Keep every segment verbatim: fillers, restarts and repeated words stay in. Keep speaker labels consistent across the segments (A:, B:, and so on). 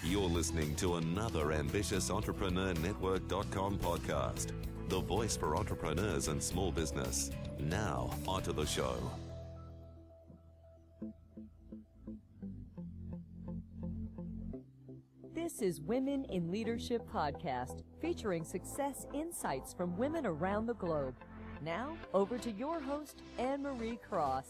A: You're listening to another ambitious Entrepreneur Network dot com podcast, the voice for entrepreneurs and small business. Now, onto the show.
B: This is Women in Leadership Podcast, featuring success insights from women around the globe. Now, over to your host, Anne-Marie Cross.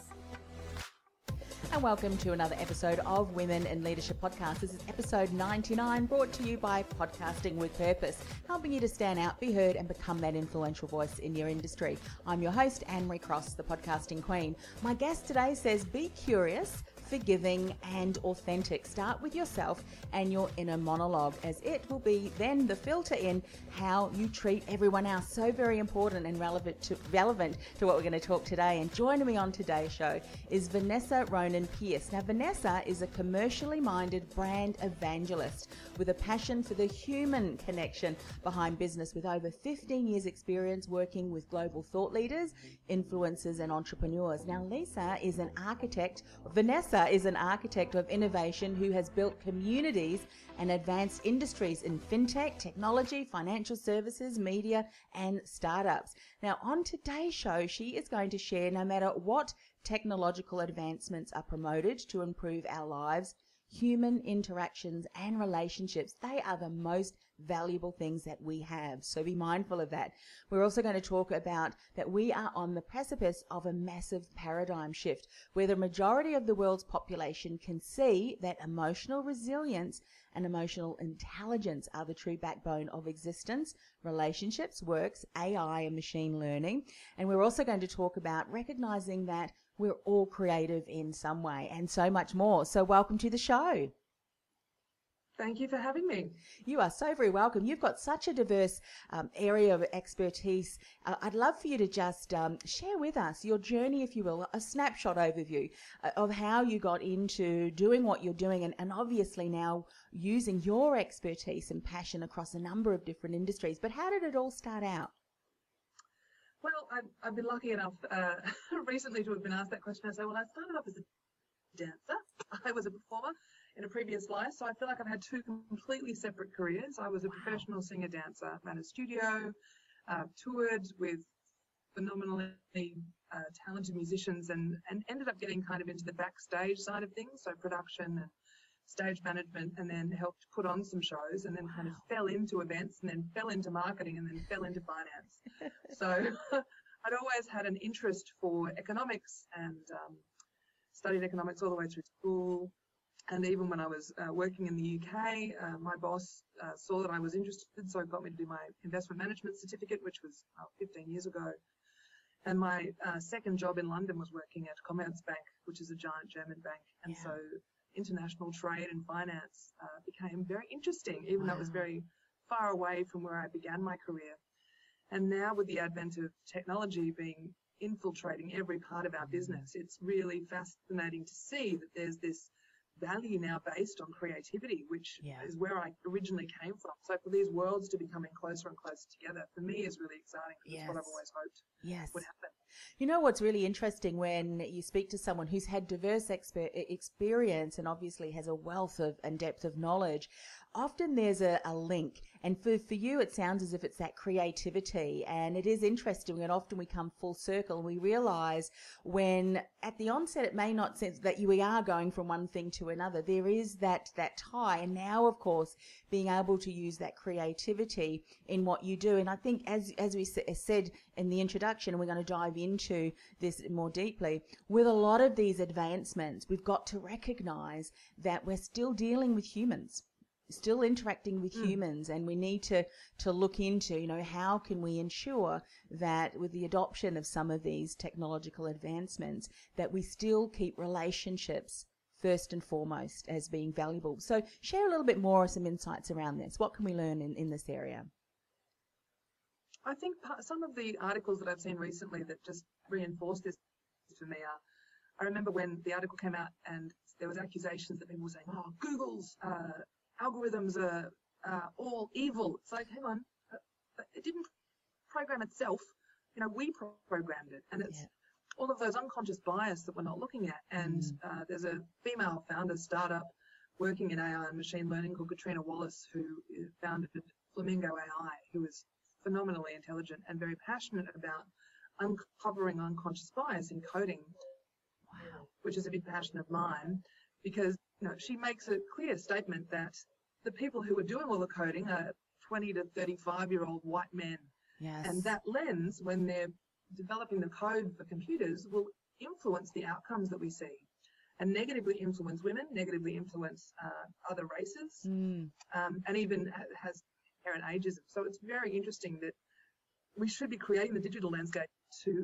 C: And welcome to another episode of Women in Leadership Podcast. This is episode ninety-nine, brought to you by Podcasting with Purpose, helping you to stand out, be heard, and become that influential voice in your industry. I'm your host, Anne-Marie Cross, the podcasting queen. My guest today says, be curious, forgiving, and authentic. Start with yourself and your inner monologue, as it will be then the filter in how you treat everyone else. So very important and relevant to, relevant to what we're going to talk today. And joining me on today's show is Vanessa Ronan-Pierce. Now, Vanessa is a commercially minded brand evangelist with a passion for the human connection behind business, with over fifteen years experience working with global thought leaders, influencers, and entrepreneurs. Now, Lisa is an architect, Vanessa is an architect of innovation who has built communities and advanced industries in fintech, technology, financial services, media, and startups. Now, on today's show, she is going to share, no matter what technological advancements are promoted to improve our lives, human interactions and relationships, they are the most valuable things that we have. So be mindful of that. We're also going to talk about that we are on the precipice of a massive paradigm shift, where the majority of the world's population can see that emotional resilience and emotional intelligence are the true backbone of existence, relationships, works, A I, and machine learning. And we're also going to talk about recognizing that we're all creative in some way, and so much more. So welcome to the show.
D: Thank you for having me.
C: You are so very welcome. You've got such a diverse um, area of expertise. Uh, I'd love for you to just um, share with us your journey, if you will, a snapshot overview uh, of how you got into doing what you're doing, and, and obviously now using your expertise and passion across a number of different industries. But how did it all start out?
D: Well, I've, I've been lucky enough uh, recently to have been asked that question. I say, well, I started off as a dancer. I was a performer in a previous life, so I feel like I've had two completely separate careers. I was a professional singer-dancer, ran a studio, uh, toured with phenomenally uh, talented musicians, and, and ended up getting kind of into the backstage side of things, so production and stage management, and then helped put on some shows, and then kind of fell into events, and then fell into marketing, and then fell into finance. So I'd always had an interest for economics, and um, studied economics all the way through school. And even when I was uh, working in the U K, uh, my boss uh, saw that I was interested, so got me to do my investment management certificate, which was uh, fifteen years ago. And my uh, second job in London was working at Commerzbank, which is a giant German bank. And yeah. So international trade and finance uh, became very interesting, even wow. though it was very far away from where I began my career. And now, with the advent of technology being infiltrating every part of our business, it's really fascinating to see that there's this value now based on creativity, which yeah. is where I originally came from. So for these worlds to be coming closer and closer together, for me, is really exciting, because yes. it's what I've always hoped
C: yes.
D: would happen.
C: You know what's really interesting, when you speak to someone who's had diverse exper- experience and obviously has a wealth of and depth of knowledge, often there's a, a link. And for, for you, it sounds as if it's that creativity. And it is interesting, and often we come full circle and we realize when at the onset it may not sense that you, we are going from one thing to another. There is that, that tie. And now, of course, being able to use that creativity in what you do. And I think, as, as we said in the introduction, and we're going to dive into this more deeply, with a lot of these advancements, we've got to recognize that we're still dealing with humans. Still interacting with mm. humans, and we need to to look into, you know, how can we ensure that with the adoption of some of these technological advancements, that we still keep relationships first and foremost as being valuable. So share a little bit more, some insights around this. What can we learn in, in this area?
D: I think part, some of the articles that I've seen recently that just reinforce this for me are, I remember when the article came out and there was accusations that people were saying, oh, Google's uh, algorithms are uh, all evil. It's like, hang on, it didn't program itself. You know, we programmed it, and it's yeah. all of those unconscious bias that we're not looking at. And mm. uh, there's a female founder startup working in A I and machine learning called Katrina Wallace, who founded Flamingo A I, who is phenomenally intelligent and very passionate about uncovering unconscious bias in coding, wow. which is a big passion of mine, because you know, she makes a clear statement that the people who are doing all the coding are twenty to thirty-five year old white men.
C: Yes.
D: And that lens, when they're developing the code for computers, will influence the outcomes that we see and negatively influence women, negatively influence uh, other races,
C: mm.
D: um, and even ha- has inherent ageism. So it's very interesting that we should be creating the digital landscape to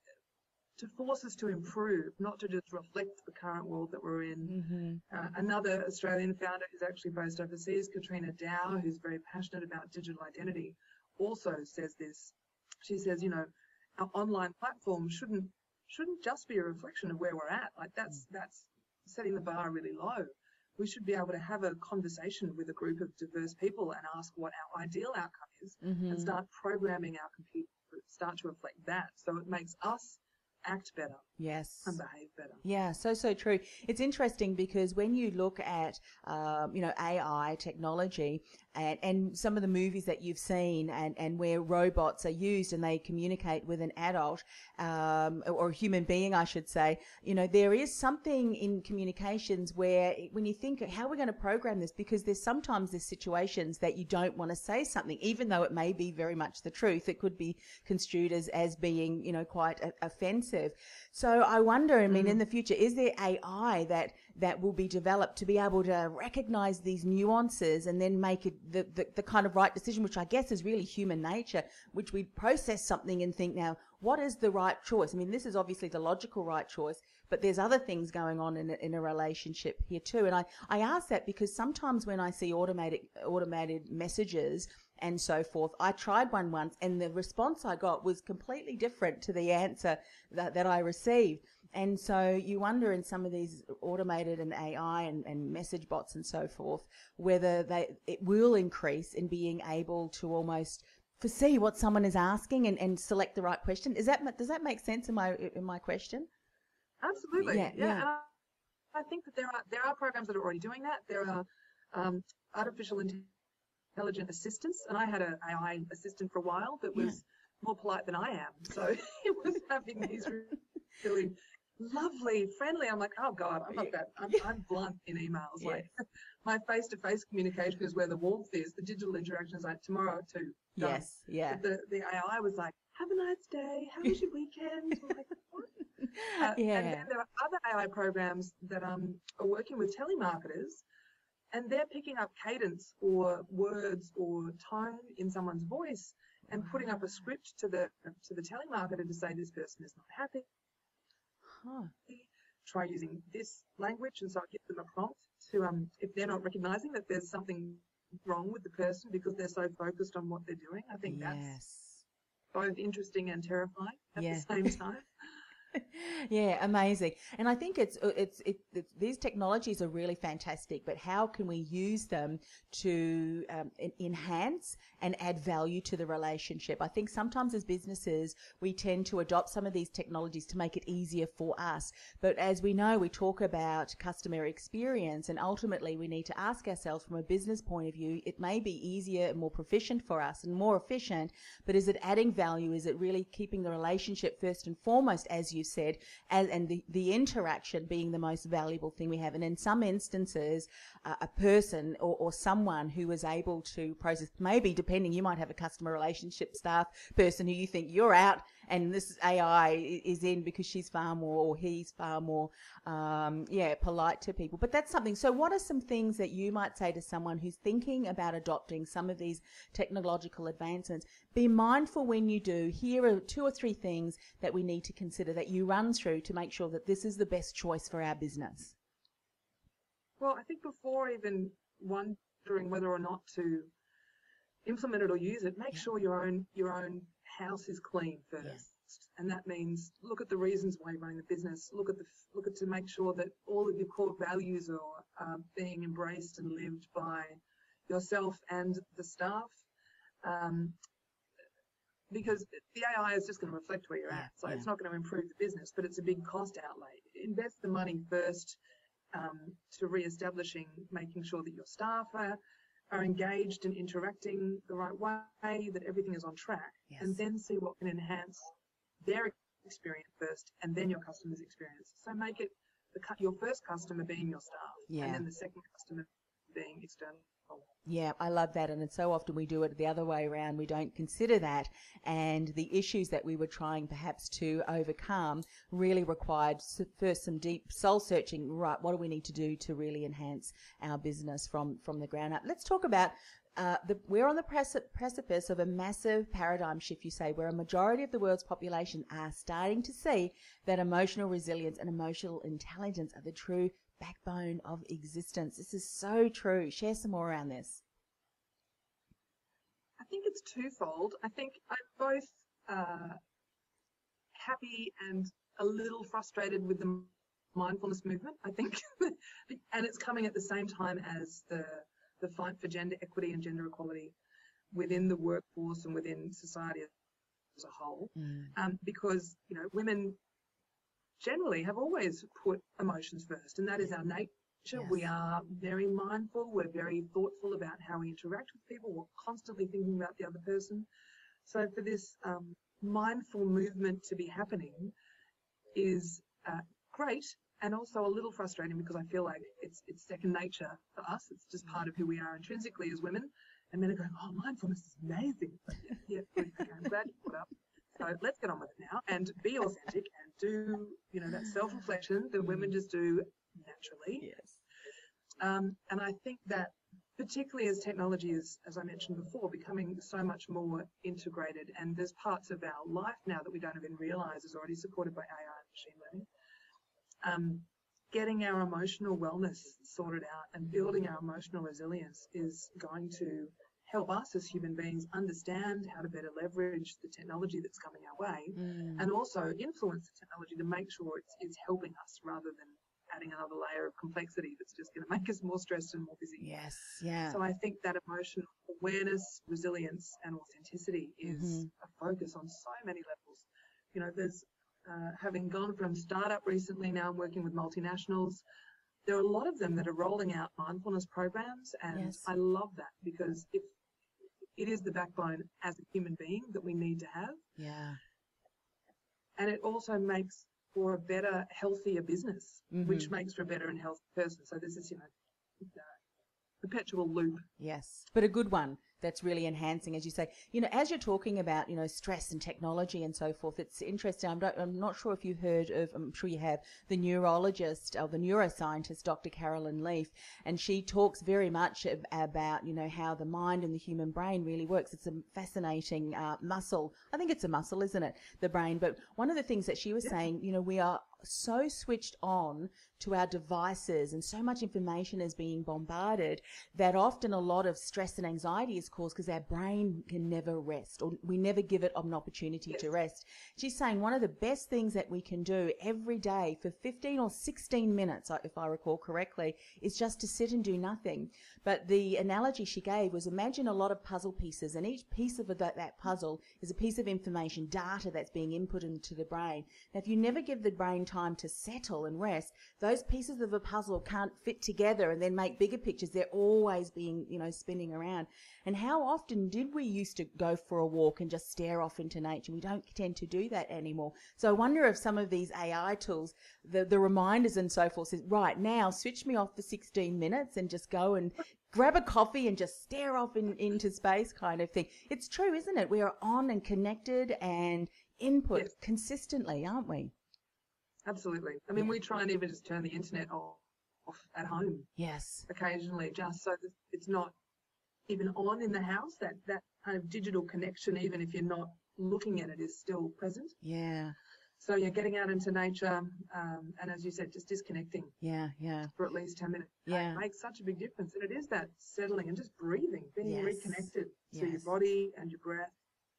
D: to force us to improve, not to just reflect the current world that we're in.
C: Mm-hmm.
D: Uh, another Australian founder who's actually based overseas, Katrina Dow, who's very passionate about digital identity, also says this. She says, you know, our online platform shouldn't shouldn't just be a reflection of where we're at. Like that's that's setting the bar really low. We should be able to have a conversation with a group of diverse people and ask what our ideal outcome is,
C: mm-hmm.
D: and start programming our computer, start to reflect that, so it makes us act better.
C: Yes.
D: And behave better.
C: Yeah, so, so true. It's interesting because when you look at, um, you know, A I technology and, and some of the movies that you've seen and, and where robots are used and they communicate with an adult, um, or a human being, I should say, you know, there is something in communications where when you think, how are we going to program this? Because there's sometimes there's situations that you don't want to say something, even though it may be very much the truth. It could be construed as, as being, you know, quite a, offensive. So I wonder, I mean, mm. in the future, is there A I that, that will be developed to be able to recognize these nuances and then make it the, the, the kind of right decision, which I guess is really human nature, which we process something and think, now, what is the right choice? I mean, this is obviously the logical right choice, but there's other things going on in a, in a relationship here too. And I, I ask that because sometimes when I see automated, automated messages and so forth, I tried one once and the response I got was completely different to the answer that, that I received. And so you wonder in some of these automated and A I and, and message bots and so forth, whether they it will increase in being able to almost foresee what someone is asking and, and select the right question. Is that, does that make sense in my, in my question?
D: Absolutely.
C: Yeah.
D: yeah.
C: yeah.
D: And I, I think that there are, there are programs that are already doing that. There are um, artificial intelligent assistants, and I had an A I assistant for a while that was yeah. more polite than I am. So it was having these really lovely, friendly. I'm like, oh God, I'm not that. I'm, I'm blunt in emails.
C: Yeah.
D: Like my face-to-face communication is where the warmth is. The digital interaction is like tomorrow at two. Done.
C: Yes, yeah.
D: But the the A I was like, have a nice day. How was your weekend? I'm like, what? Uh,
C: yeah.
D: And then there are other A I programs that um are working with telemarketers, and they're picking up cadence or words or tone in someone's voice and putting up a script to the to the telemarketer to say this person is not happy.
C: Huh.
D: Try using this language, and so it gives them a prompt to um if they're not recognizing that there's something wrong with the person because they're so focused on what they're doing. I think
C: yes.
D: that's both interesting and terrifying at
C: yeah.
D: the same time.
C: Yeah, amazing. And I think it's, it's it, it these technologies are really fantastic, but how can we use them to um, enhance and add value to the relationship? I think sometimes as businesses we tend to adopt some of these technologies to make it easier for us, but as we know, we talk about customer experience, and ultimately we need to ask ourselves from a business point of view, it may be easier and more proficient for us and more efficient, but is it adding value? Is it really keeping the relationship first and foremost, as you said, as, and the, the interaction being the most valuable thing we have? And in some instances, uh, a person or, or someone who is able to process, maybe depending, you might have a customer relationship staff person who you think you're out and this A I is in because she's far more, or he's far more, um, yeah, polite to people. But that's something. So what are some things that you might say to someone who's thinking about adopting some of these technological advancements? Be mindful when you do. Here are two or three things that we need to consider that you run through to make sure that this is the best choice for our business.
D: Well, I think before even wondering whether or not to implement it or use it, make yeah. sure your own your own house is clean first. Yeah. And that means look at the reasons why you're running the business. Look at the look at to make sure that all of your core values are uh, being embraced and lived by yourself and the staff. Um, because the A I is just going to reflect where you're
C: yeah,
D: at. So
C: yeah.
D: it's not going to improve the business, but it's a big cost outlay. Invest the money first um, to re-establishing, making sure that your staff are, are engaged and interacting the right way, that everything is on track,
C: Yes.
D: and then see what can enhance their experience first and then your customer's experience. So make it the, your first customer being your staff,
C: Yeah.
D: and then the second customer being external.
C: Yeah, I love that. And it's so often we do it the other way around. We don't consider that. And the issues that we were trying perhaps to overcome really required first some deep soul searching. Right, what do we need to do to really enhance our business from, from the ground up? Let's talk about uh, the, we're on the preci- precipice of a massive paradigm shift, you say, where a majority of the world's population are starting to see that emotional resilience and emotional intelligence are the true backbone of existence. This is so true. Share some more around this.
D: I think it's twofold. I think I'm both uh, happy and a little frustrated with the mindfulness movement, I think. And it's coming at the same time as the, the fight for gender equity and gender equality within the workforce and within society as a whole.
C: Mm.
D: Um, because, you know, women generally have always put emotions first, and that is our nature.
C: Yes.
D: We are very mindful, we're very thoughtful about how we interact with people, we're constantly thinking about the other person. So for this um, mindful movement to be happening is uh, great, and also a little frustrating, because I feel like it's it's second nature for us. It's just part of who we are intrinsically as women. And men are going, oh, mindfulness is amazing. But yeah, yeah, okay, I'm glad you put up. So let's get on with it now and be authentic and do, you know, that self-reflection that women just do naturally.
C: Yes.
D: Um, and I think that particularly as technology is, as I mentioned before, becoming so much more integrated, and there's parts of our life now that we don't even realise is already supported by A I and machine learning. Um, getting our emotional wellness sorted out and building our emotional resilience is going to help us as human beings understand how to better leverage the technology that's coming our way,
C: Mm.
D: and also influence the technology to make sure it's, it's helping us rather than adding another layer of complexity that's just going to make us more stressed and more busy.
C: Yes. Yeah.
D: So I think that emotional awareness, resilience, and authenticity is
C: Mm-hmm.
D: a focus on so many levels. You know, there's uh, having gone from startup recently, now I'm working with multinationals. There are a lot of them that are rolling out mindfulness programs, and
C: Yes.
D: I love that, because it, it is the backbone as a human being that we need to have.
C: Yeah.
D: And it also makes for a better, healthier business,
C: Mm-hmm.
D: which makes for a better and healthy person. So this is, you know, uh, perpetual loop.
C: Yes, but a good one that's really enhancing, as you say. You know, as you're talking about, you know, stress and technology and so forth, it's interesting. I'm, don't, I'm not sure if you heard of, I'm sure you have, the neurologist or the neuroscientist, Doctor Carolyn Leaf, and she talks very much ab- about, you know, how the mind and the human brain really works. It's a fascinating uh, muscle. I think it's a muscle, isn't it? The brain. But one of the things that she was
D: Yeah.
C: saying, you know, we are so switched on to our devices and so much information is being bombarded that often a lot of stress and anxiety is caused because our brain can never rest, or we never give it an opportunity
D: Yes.
C: to rest. She's saying one of the best things that we can do every day for fifteen or sixteen minutes, if I recall correctly, is just to sit and do nothing. But the analogy she gave was, imagine a lot of puzzle pieces, and each piece of that, that puzzle is a piece of information, data that's being input into the brain. Now, if you never give the brain time to settle and rest, those pieces of a puzzle can't fit together and then make bigger pictures. They're always being, you know, spinning around. And how often did we used to go for a walk and just stare off into nature? We don't tend to do that anymore. So I wonder if some of these A I tools, the, the reminders and so forth, says, right now, switch me off for sixteen minutes and just go and grab a coffee and just stare off in, into space kind of thing. It's true, isn't it? We are on and connected and input
D: Yes.
C: consistently, aren't we?
D: Absolutely. I mean,
C: Yeah.
D: we try and even just turn the internet off, off at home
C: Yes.
D: occasionally, just so that it's not even on in the house. That, that kind of digital connection, even if you're not looking at it, is still present.
C: Yeah.
D: So you're getting out into nature, um, and as you said, just disconnecting
C: Yeah. Yeah.
D: for at least ten minutes.
C: Yeah.
D: It makes such a big difference. And it is that settling and just breathing, being
C: Yes.
D: reconnected to your
C: Yes.
D: body and your breath.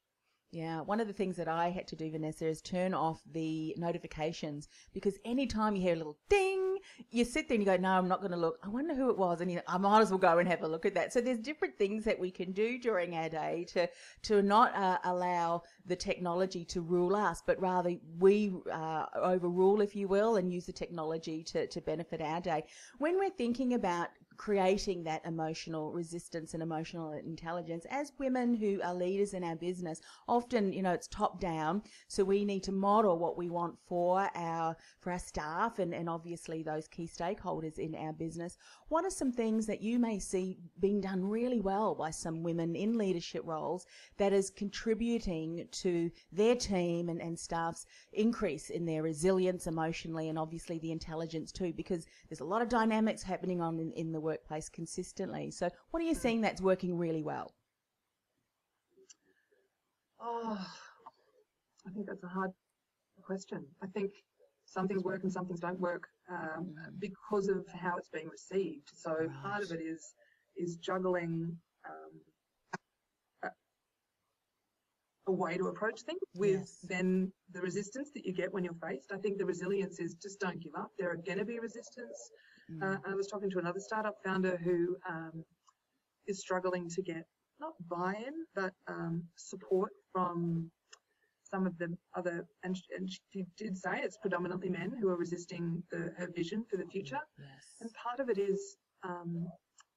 C: Yeah, one of the things that I had to do, Vanessa, is turn off the notifications, because anytime you hear a little ding, you sit there and you go, no, I'm not going to look. I wonder who it was. And you, I might as well go and have a look at that. So there's different things that we can do during our day to, to not uh, allow the technology to rule us, but rather we uh, overrule, if you will, and use the technology to, to benefit our day. When we're thinking about creating that emotional resistance and emotional intelligence, as women who are leaders in our business, often, you know, it's top down, so we need to model what we want for our for our staff and, and obviously those key stakeholders in our business. What are some things that you may see being done really well by some women in leadership roles that is contributing to their team and, and staff's increase in their resilience emotionally, and obviously the intelligence too, because there's a lot of dynamics happening on in, in the workplace consistently. So what are you seeing that's working really well?
D: Oh, I think that's a hard question. I think some things work and some things don't work um, because of how it's being received. So
C: Right.
D: part of it is is juggling um, a, a way to approach things with
C: Yes.
D: then the resistance that you get when you're faced. I think the resilience is just don't give up. There are going to be resistance.
C: Mm.
D: Uh, I was talking to another startup founder who um, is struggling to get not buy-in, but um, support from some of the other, and, and she did say it's predominantly men who are resisting the, her vision for the future.
C: Yes.
D: And part of it is, um,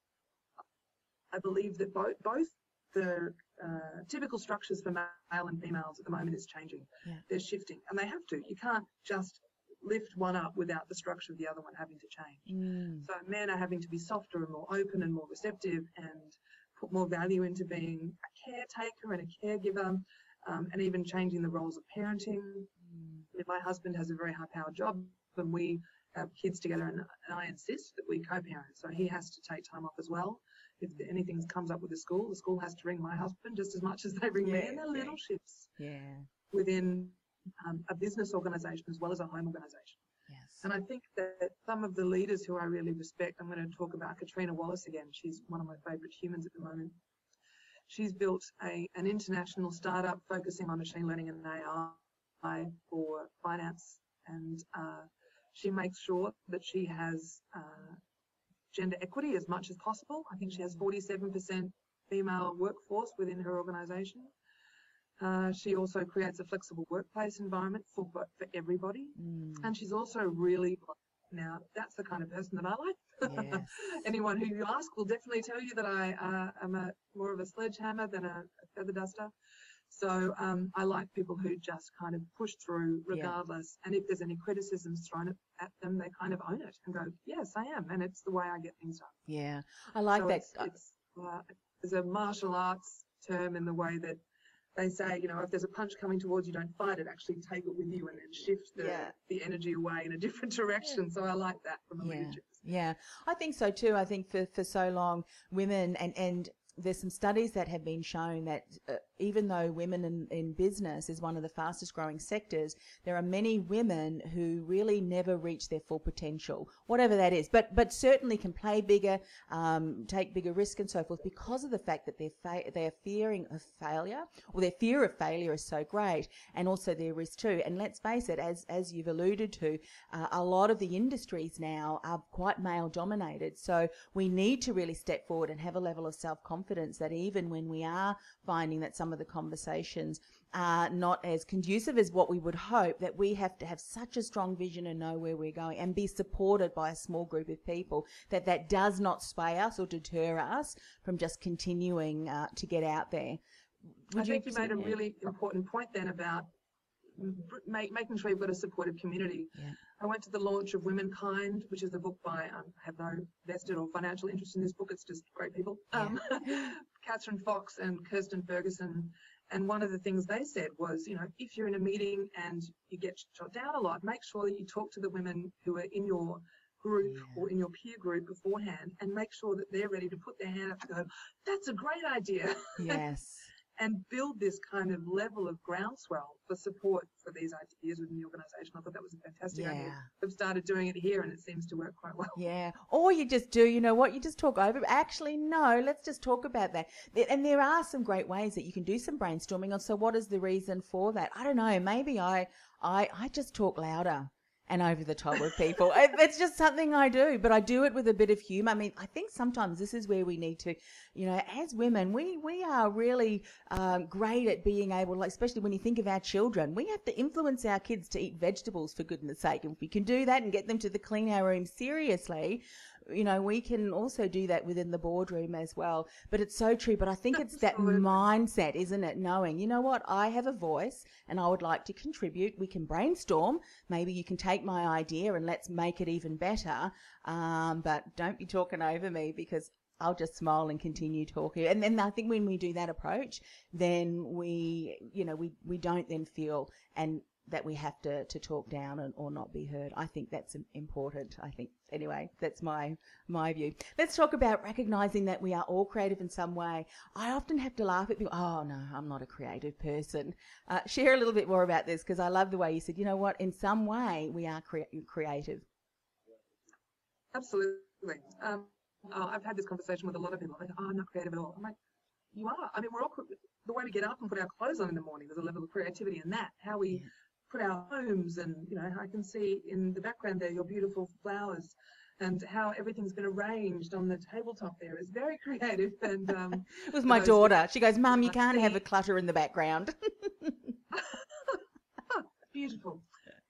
D: I believe that both both the uh, typical structures for male and females at the moment is changing.
C: Yeah.
D: They're shifting, and they have to. You can't just lift one up without the structure of the other one having to change.
C: Mm.
D: So men are having to be softer and more open and more receptive and put more value into being a caretaker and a caregiver, um, and even changing the roles of parenting. Mm. My husband has a very high-powered job and we have kids together, and, and I insist that we co-parent. So he has to take time off as well. If anything comes up with the school, the school has to ring my husband just as much as they ring
C: Yeah,
D: me. And they're
C: yeah.
D: little shifts
C: Yeah.
D: within um, a business organisation as well as a home organisation.
C: Yes.
D: And I think that some of the leaders who I really respect, I'm going to talk about Katrina Wallace again. She's one of my favourite humans at the moment. She's built a, an international startup focusing on machine learning and A I for finance. And uh, she makes sure that she has uh, gender equity as much as possible. I think she has forty-seven percent female workforce within her organisation. Uh, she also creates a flexible workplace environment for for everybody.
C: Mm.
D: And she's also really, now that's the kind of person that I like.
C: Yes.
D: Anyone who you ask will definitely tell you that I uh, am a more of a sledgehammer than a, a feather duster. So um, I like people who just kind of push through regardless. Yeah. And if there's any criticisms thrown at them, they kind of own it and go, yes, I am. And it's the way I get things done.
C: Yeah, I like
D: so
C: that.
D: It's, it's, uh, there's a martial arts term in the way that they say, you know, if there's a punch coming towards you, don't fight it, actually take it with you and then shift the,
C: Yeah.
D: the energy away in a different direction. So I like that from a
C: Yeah.
D: leadership perspective.
C: Yeah, I think so too. I think for, for so long, women, and, and there's some studies that have been shown that uh, even though women in, in business is one of the fastest growing sectors, there are many women who really never reach their full potential, whatever that is, but but certainly can play bigger, um, take bigger risk and so forth, because of the fact that they're fa- they're fearing of failure, or their fear of failure is so great, and also their risk too. And let's face it, as as you've alluded to, uh, a lot of the industries now are quite male dominated, so we need to really step forward and have a level of self-confidence that even when we are finding that some of the conversations are not as conducive as what we would hope, that we have to have such a strong vision and know where we're going and be supported by a small group of people, that that does not sway us or deter us from just continuing uh, to get out there. Would
D: I think you, you made a
C: yeah.
D: really important point then about make, making sure you've got a supportive community.
C: Yeah.
D: I went to the launch of Womankind, which is a book by, um, I have no vested or financial interest in this book, it's just great people.
C: Yeah.
D: Um, Catherine Fox and Kirsten Ferguson. And one of the things they said was, you know, if you're in a meeting and you get shot down a lot, make sure that you talk to the women who are in your group
C: Yeah.
D: or in your peer group beforehand, and make sure that they're ready to put their hand up and go, that's a great idea.
C: Yes.
D: and build this kind of level of groundswell for support for these ideas within the organisation. I thought that was a fantastic
C: Yeah.
D: idea. I've started doing it here and it seems to work quite well.
C: Yeah. Or you just do, you know what, you just talk over. Actually, no, let's just talk about that. And there are some great ways that you can do some brainstorming on. So what is the reason for that? I don't know. Maybe I, I, I just talk louder and over the top with people. It's just something I do, but I do it with a bit of humour. I mean, I think sometimes this is where we need to, you know, as women, we, we are really um, great at being able, like, especially when you think of our children, we have to influence our kids to eat vegetables, for goodness sake. And if we can do that and get them to the clean our room seriously, you know, we can also do that within the boardroom as well. But it's so true. But I think it's that mindset, isn't it? Knowing, you know what, I have a voice and I would like to contribute. We can brainstorm. Maybe you can take my idea and let's make it even better. Um, but don't be talking over me, because I'll just smile and continue talking. And then I think when we do that approach, then we, you know, we, we don't then feel and that we have to, to talk down and, or not be heard. I think that's important. I think, anyway, that's my my view. Let's talk about recognising that we are all creative in some way. I often have to laugh at people, oh, no, I'm not a creative person. Uh, share a little bit more about this, because I love the way you said, you know what, in some way we are cre- creative.
D: Absolutely. Um, uh, I've had this conversation with a lot of people. Like, oh, I'm not creative at all. I'm like, you are. I mean, we're all, the way we get up and put our clothes on in the morning, there's a level of creativity in that. How we... Yeah. Put our homes, and you know, I can see in the background there your beautiful flowers and how everything's been arranged on the tabletop there is very creative. And um,
C: it was my daughter. She goes, Mum, you can't have a clutter in the background.
D: Beautiful.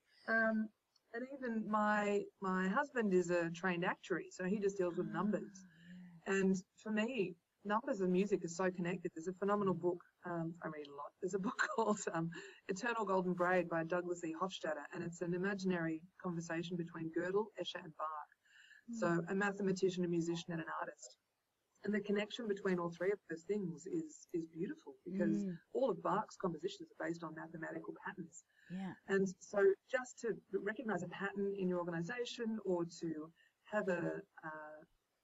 D: Um, and even my my husband is a trained actuary, so he just deals with numbers. And for me, numbers and music are so connected. There's a phenomenal book, um, I read a lot. There's a book called um, Eternal Golden Braid by Douglas E. Hofstadter, and it's an imaginary conversation between Gödel, Escher and Bach. Mm. So a mathematician, a musician and an artist. And the connection between all three of those things is is beautiful, because mm. all of Bach's compositions are based on mathematical patterns.
C: Yeah.
D: And so just to recognise a pattern in your organisation, or to have a... Uh,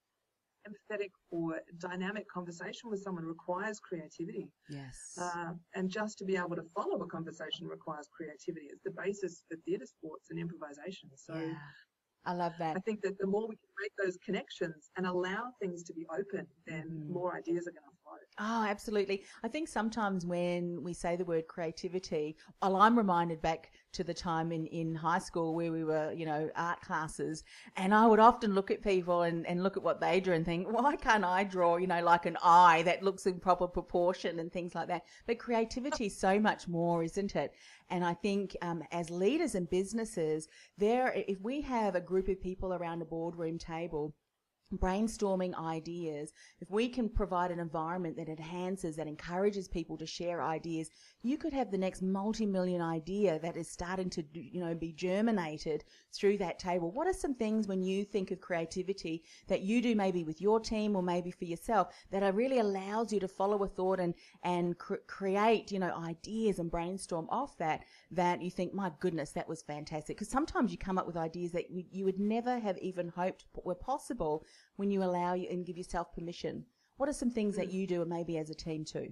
D: empathetic or dynamic conversation with someone requires creativity.
C: Yes.
D: Uh, and just to be able to follow a conversation requires creativity. It's the basis for theatre sports and improvisation. So
C: yeah. I love that.
D: I think that the more we can make those connections and allow things to be open, then mm. more ideas are going to flow.
C: Oh, absolutely. I think sometimes when we say the word creativity, well, I'm reminded back to the time in, in high school where we were, you know, art classes, and I would often look at people and, and look at what they drew and think, why can't I draw, you know, like an eye that looks in proper proportion and things like that? But creativity is so much more, isn't it? And I think um, as leaders and businesses, there, if we have a group of people around a boardroom table brainstorming ideas, if we can provide an environment that enhances, that encourages people to share ideas, you could have the next multi-million idea that is starting to, you know, be germinated through that table. What are some things when you think of creativity that you do maybe with your team or maybe for yourself that are really allows you to follow a thought and, and cr- create, you know, ideas and brainstorm off that, that you think, my goodness, that was fantastic? Because sometimes you come up with ideas that you, you would never have even hoped were possible when you allow you and give yourself permission. What are some things that you do, and maybe as a team too?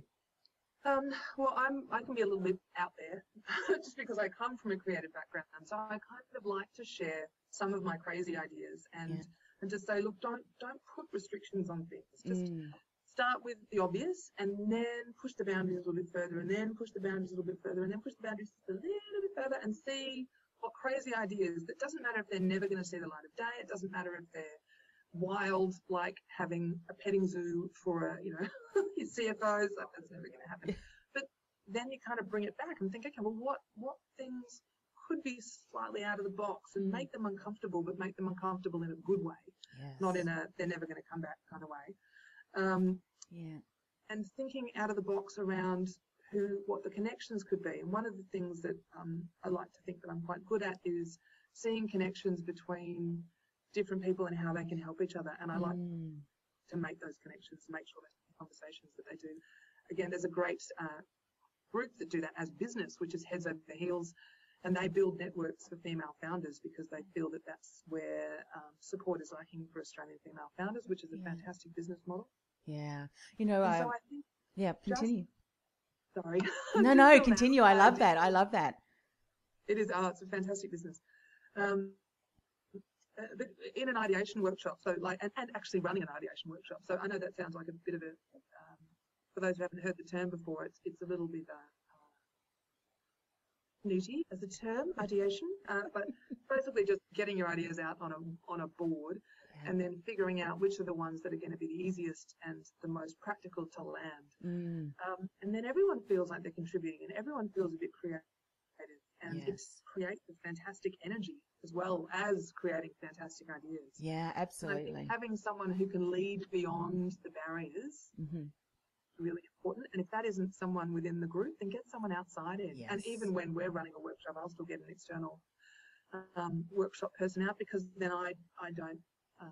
D: Um, well, I'm, I can be a little bit out there just because I come from a creative background. So I kind of like to share some of my crazy ideas and, yeah. and just say, look, don't, don't put restrictions on things. Just mm. start with the obvious and then push the boundaries a little bit further, and then push the boundaries a little bit further, and then push the boundaries a little bit further, and see what crazy ideas. That doesn't matter if they're never going to see the light of day. It doesn't matter if they're wild, like having a petting zoo for a, you know, your C F Os, like that's never going to happen. But then you kind of bring it back and think, okay, well, what what things could be slightly out of the box and make them uncomfortable, but make them uncomfortable in a good way, yes. not in a they're never going to come back kind of way. Um,
C: yeah.
D: And thinking out of the box around who, what the connections could be. And one of the things that um, I like to think that I'm quite good at is seeing connections between different people and how they can help each other. And I like
C: mm.
D: to make those connections, make sure that the conversations that they do. Again, there's a great uh, group that do that as business, which is Heads Over Heels, and they build networks for female founders because they feel that that's where um, support is lacking for Australian female founders, which is a yeah. fantastic business model.
C: Yeah. You know,
D: and
C: I,
D: so I think
C: yeah, continue.
D: Sorry.
C: No, no, continue. I love that. I love that.
D: It is. Oh, it's a fantastic business. Um, but in an ideation workshop, so like, and, and actually running an ideation workshop. So I know that sounds like a bit of a, um, for those who haven't heard the term before, it's it's a little bit uh, snooty as a term, ideation, uh, but basically just getting your ideas out on a on a board, yeah. and then figuring out which are the ones that are going to be the easiest and the most practical to land.
C: Mm.
D: Um, and then everyone feels like they're contributing, and everyone feels a bit creative, and
C: yes.
D: it creates a fantastic energy as well as creating fantastic ideas.
C: Yeah, absolutely.
D: And I think having someone who can lead beyond the barriers.
C: Mm-hmm.
D: Really important, and if that isn't someone within the group, then get someone outside it.
C: Yes.
D: And even when we're running a workshop, I'll still get an external um, workshop person out, because then I I don't um,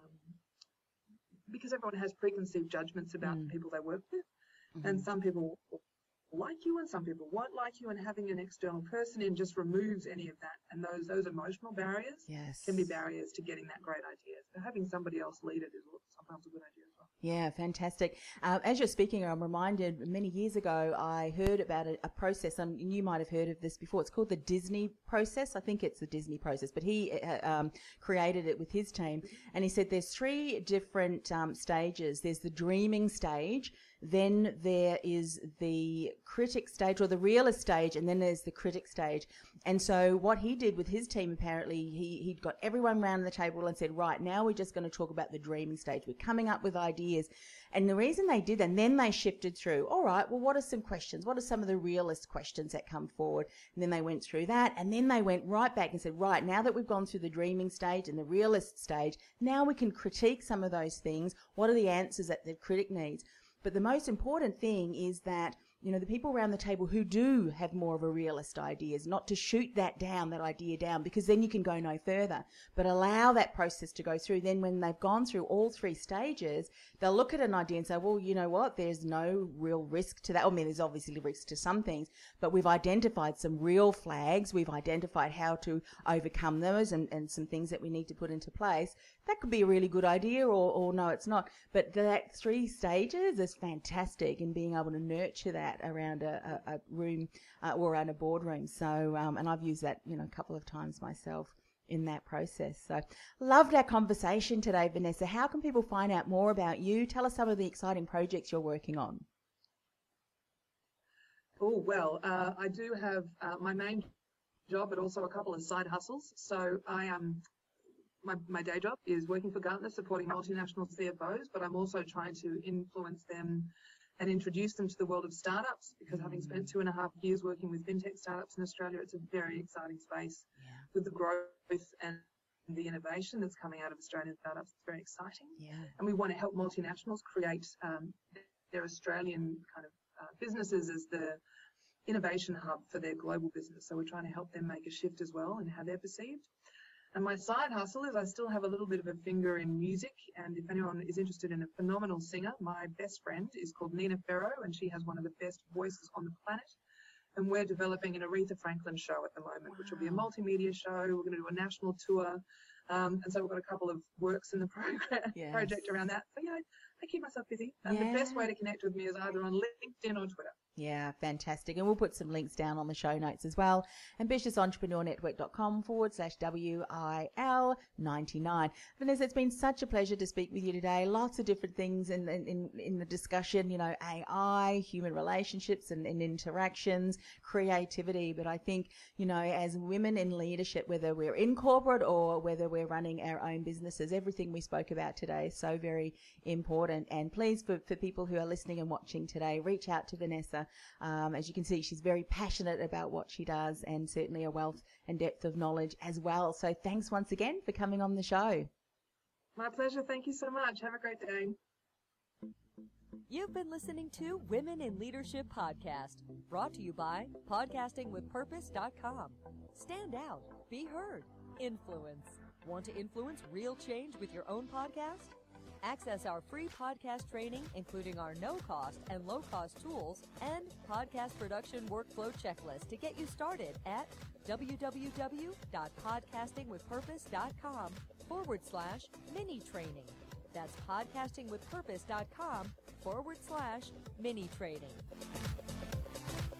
D: because everyone has preconceived judgments about
C: mm.
D: the people they work with,
C: mm-hmm.
D: and some people like you and some people won't like you, and having an external person in just removes any of that, and those those emotional barriers
C: yes.
D: can be barriers to getting that great idea. So having somebody else lead it is sometimes a good idea as well.
C: Yeah, fantastic. Um, as you're speaking, I'm reminded many years ago I heard about a, a process, and you might have heard of this before. It's called the Disney process. I think it's the Disney process, but he uh, um, created it with his team, and he said there's three different um, stages. There's the dreaming stage, then there is the critic stage or the realist stage, and then there's the critic stage. And so what he did with his team, apparently, he, he'd got everyone around the table and said, right, now we're just going to talk about the dreaming stage. We're coming up with ideas. And the reason they did that, and then they shifted through, all right, well, what are some questions? What are some of the realist questions that come forward? And then they went through that, and then they went right back and said, right, now that we've gone through the dreaming stage and the realist stage, now we can critique some of those things. What are the answers that the critic needs? But the most important thing is that, you know, the people around the table who do have more of a realist ideas, not to shoot that down, that idea down, because then you can go no further, but allow that process to go through. Then when they've gone through all three stages, they'll look at an idea and say, well, you know what, there's no real risk to that. I mean, there's obviously risks to some things, but we've identified some real flags. We've identified how to overcome those and, and some things that we need to put into place. That could be a really good idea, or, or no, it's not. But that three stages is fantastic in being able to nurture that around a, a, a room uh, or around a boardroom. So, um, and I've used that, you know, a couple of times myself in that process. So loved our conversation today, Vanessa. How can people find out more about you? Tell us some of the exciting projects you're working on.
D: Oh, well, uh, I do have uh, my main job, but also a couple of side hustles. So I am... Um, My, my day job is working for Gartner, supporting multinational C F Os, but I'm also trying to influence them and introduce them to the world of startups, because having spent two and a half years working with fintech startups in Australia, it's a very exciting space
C: Yeah.
D: with the growth and the innovation that's coming out of Australian startups. It's very exciting.
C: Yeah.
D: And we want to help multinationals create um, their Australian kind of uh, businesses as the innovation hub for their global business. So we're trying to help them make a shift as well in how they're perceived. And my side hustle is I still have a little bit of a finger in music, and if anyone is interested in a phenomenal singer, my best friend is called Nina Ferro, and she has one of the best voices on the planet. And we're developing an Aretha Franklin show at the moment, wow. which will be a multimedia show. We're going to do a national tour, um, and so we've got a couple of works in the program
C: yes.
D: project around that. So yeah, I keep myself busy. And
C: yeah.
D: the best way to connect with me is either on LinkedIn or Twitter.
C: Yeah, fantastic. And we'll put some links down on the show notes as well. ambitious entrepreneur network dot com forward slash W I L ninety-nine. Vanessa, it's been such a pleasure to speak with you today. Lots of different things in in, in the discussion, you know, A I, human relationships and, and interactions, creativity. But I think, you know, as women in leadership, whether we're in corporate or whether we're running our own businesses, everything we spoke about today is so very important. And please, for, for people who are listening and watching today, reach out to Vanessa. Um, as you can see, she's very passionate about what she does, and certainly a wealth and depth of knowledge as well. So thanks once again for coming on the show.
D: My pleasure. Thank you so much. Have a great day.
B: You've been listening to Women in Leadership Podcast, brought to you by podcasting with purpose dot com. Stand out, be heard, influence. Want to influence real change with your own podcast? Access our free podcast training, including our no-cost and low-cost tools and podcast production workflow checklist to get you started at www.podcastingwithpurpose.com forward slash mini training. That's podcastingwithpurpose.com forward slash mini training.